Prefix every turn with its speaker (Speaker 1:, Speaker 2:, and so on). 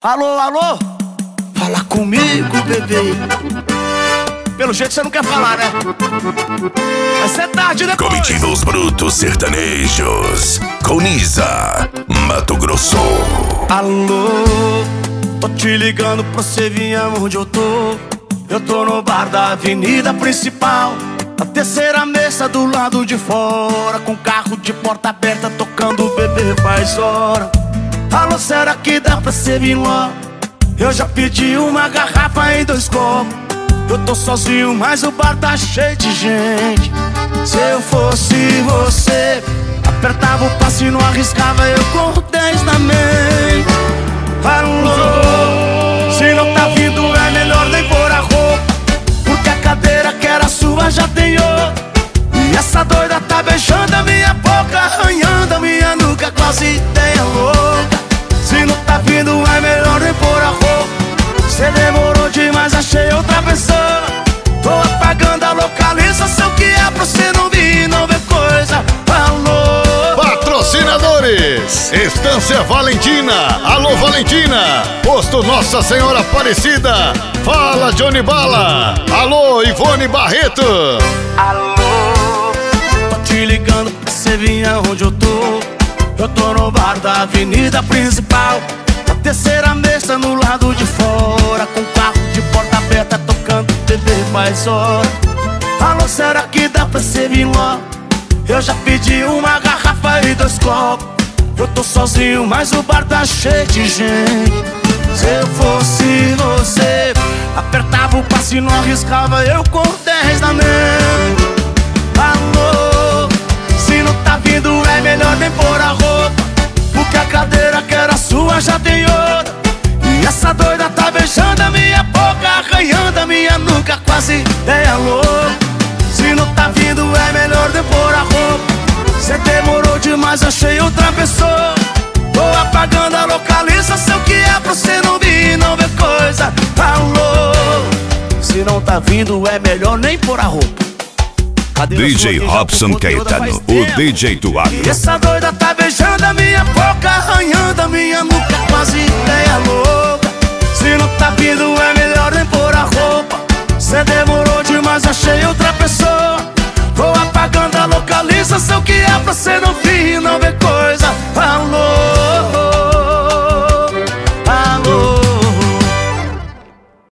Speaker 1: Alô, alô? Fala comigo, bebê. Pelo jeito você não quer falar, né? Vai ser tarde depois.
Speaker 2: Comitiva os brutos sertanejos. Coniza, Mato Grosso.
Speaker 1: Alô, tô te ligando pra você vir onde eu tô. Eu tô no bar da avenida principal, na terceira mesa do lado de fora, com carro de porta aberta tocando o bebê faz hora. Alô, será que dá pra você vir lá? Eu já pedi uma garrafa em 2 copos. Eu tô sozinho, mas o bar tá cheio de gente. Se eu fosse você, apertava o passe e não arriscava, eu corro 10 também. Alô, se não tá vindo é melhor nem pôr a roupa, porque a cadeira que era sua já tem outra. E essa doida tá beijando a minha boca, arranhando a minha nuca, quase ideia louca. Se não tá vindo é melhor nem pôr a roupa. Cê demorou demais, achei outra pessoa. Tô apagando a localização que é pra você não vir, não ver coisa. Alô,
Speaker 3: patrocinadores: Estância Valentina, alô Valentina. Posto Nossa Senhora Aparecida, fala Johnny Bala. Alô Ivone Barreto.
Speaker 1: Alô, tô te ligando pra você vir onde eu tô. Eu tô no bar da avenida principal, na terceira mesa no lado de fora, com carro de porta aberta tocando bebê faz hora. Alô, será que dá pra você vir lá? Eu já pedi uma garrafa e 2 copos. Eu tô sozinho, mas o bar tá cheio de gente. Se eu fosse você, apertava o passe e não arriscava, eu corro 10 também. Alô, se não tá vindo é melhor nem pôr a roupa, porque a cadeira que era sua já tem outra. E essa doida tá beijando a minha boca, arranhando a minha nuca, quase ideia louca. Se não tá vindo é melhor nem pôr a roupa. Cê demorou demais, achei outra pessoa. Tô apagando a localização que é pra você não vir, não ver coisa. Alô, se não tá vindo é melhor nem pôr a roupa.
Speaker 2: DJ Robson Caetano, o DJ do agro.
Speaker 1: E essa doida tá beijando a minha boca, arranhando a minha nuca, quase ideia louca. Se não tá vindo é melhor nem pôr a roupa. Cê demorou